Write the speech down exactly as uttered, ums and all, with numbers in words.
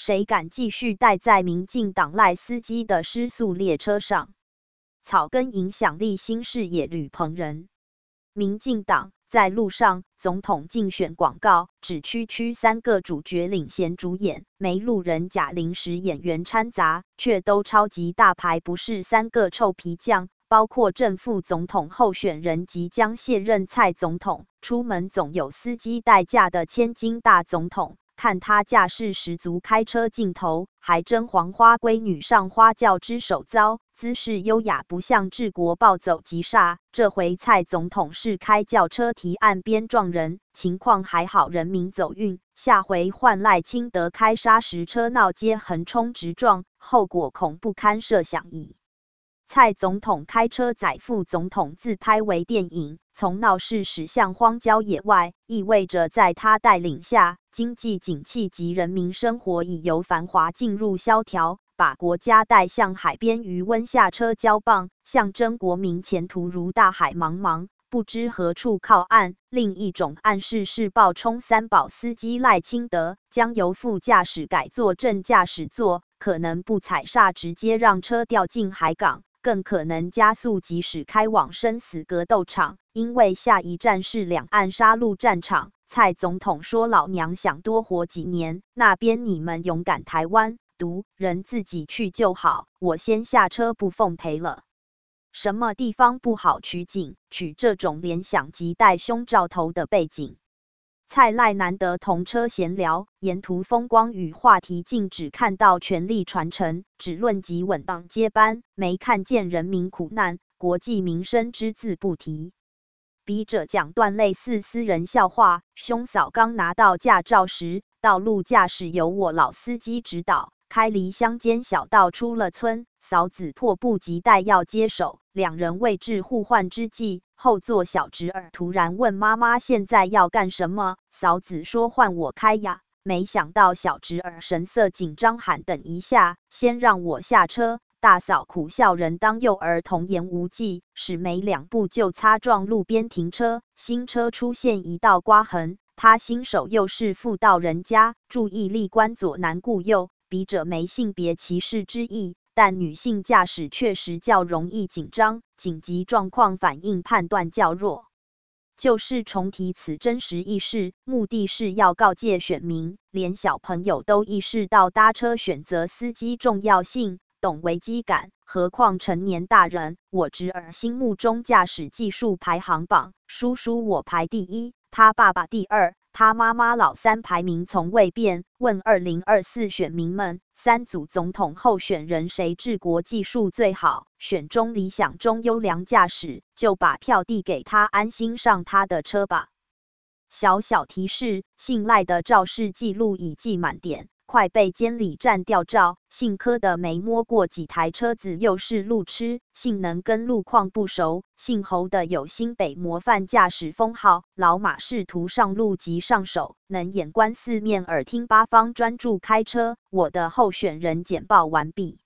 谁敢继续待在民进党赖司机的失速列车上？草根影响力新视野吕鹏仁。民进党在路上总统竞选广告，只区区三个主角领衔主演，没路人甲临时演员掺杂，却都超级大牌，不是三个臭皮匠。包括正副总统候选人即将卸任蔡总统，出门总有司机代驾的千金大总统，看他架势十足，开车镜头还真黄花闺女上花轿之手遭，姿势优雅不像治国暴走急刹。这回蔡总统是开轿车提岸边撞人，情况还好，人民走运。下回换赖清德开砂石车闹街横冲直撞，后果恐不堪设想矣。蔡总统开车载副总统自拍为电影，从闹市驶向荒郊野外，意味着在他带领下，经济景气及人民生活已由繁华进入萧条，把国家带向海边渔翁下车交棒，象征国民前途如大海茫茫，不知何处靠岸。另一种暗示是爆冲三宝司机赖清德将由副驾驶改做正驾驶座，可能不踩刹直接让车掉进海港，更可能加速即使开往生死格斗场，因为下一站是两岸杀戮战场。蔡总统说老娘想多活几年，那边你们勇敢台湾独人自己去就好，我先下车不奉陪了。什么地方不好取景，取这种联想及带胸罩头的背景。蔡赖难得同车闲聊，沿途风光与话题竟只看到权力传承，只论及稳当接班，没看见人民苦难，国计民生只字不提。笔者讲段类似私人笑话，兄嫂刚拿到驾照时，道路驾驶由我老司机指导，开离乡间小道出了村，嫂子迫不及待要接手，两人位置互换之际，后座小侄儿突然问妈妈现在要干什么，嫂子说换我开呀，没想到小侄儿神色紧张喊等一下，先让我下车。大嫂苦笑人当幼儿童言无忌，使没两步就擦撞路边停车，新车出现一道刮痕，他新手又是妇道人家，注意力关左难顾右，笔者没性别歧视之意，但女性驾驶确实较容易紧张，紧急状况反应判断较弱。就是重提此真实轶事，目的是要告诫选民，连小朋友都意识到搭车选择司机重要性，懂危机感，何况成年大人。我侄儿心目中驾驶技术排行榜，叔叔我排第一，他爸爸第二，他妈妈老三，排名从未变。问二零二四选民们，三组总统候选人谁治国技术最好？选中理想中优良驾驶，就把票递给他，安心上他的车吧。小小提示，信赖的肇事记录已记满点，快被监理站调照。姓柯的没摸过几台车子，又是路痴，性能跟路况不熟。姓侯的有新北模范驾驶封号，老马仕途上路即上手，能眼观四面，耳听八方，专注开车。我的候选人简报完毕。